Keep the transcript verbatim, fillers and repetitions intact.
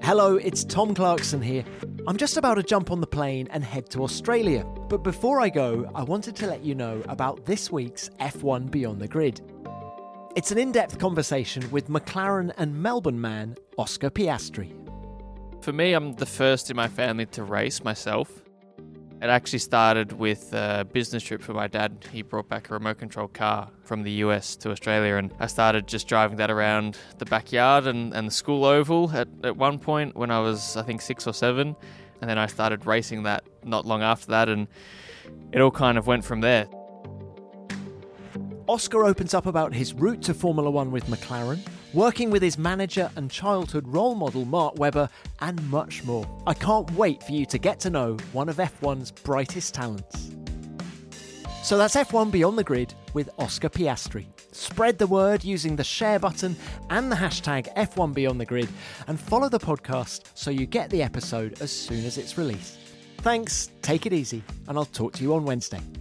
Hello, it's Tom Clarkson here. I'm just about to jump on the plane and head to Australia. But before I go, I wanted to let you know about this week's F one Beyond the Grid. It's an in-depth conversation with McLaren and Melbourne man Oscar Piastri. For me, I'm the first in my family to race myself. It actually started with a business trip for my dad. He brought back a remote control car from the U S to Australia, and I started just driving that around the backyard and, and the school oval at, at one point when I was, I think, six or seven. And then I started racing that not long after that, and it all kind of went from there. Oscar opens up about his route to Formula One with McLaren, working with his manager and childhood role model Mark Webber, and much more. I can't wait for you to get to know one of F one's brightest talents. So that's F one Beyond the Grid with Oscar Piastri. Spread the word using the share button and the hashtag F one Beyond the Grid, and follow the podcast so you get the episode as soon as it's released. Thanks, take it easy, and I'll talk to you on Wednesday.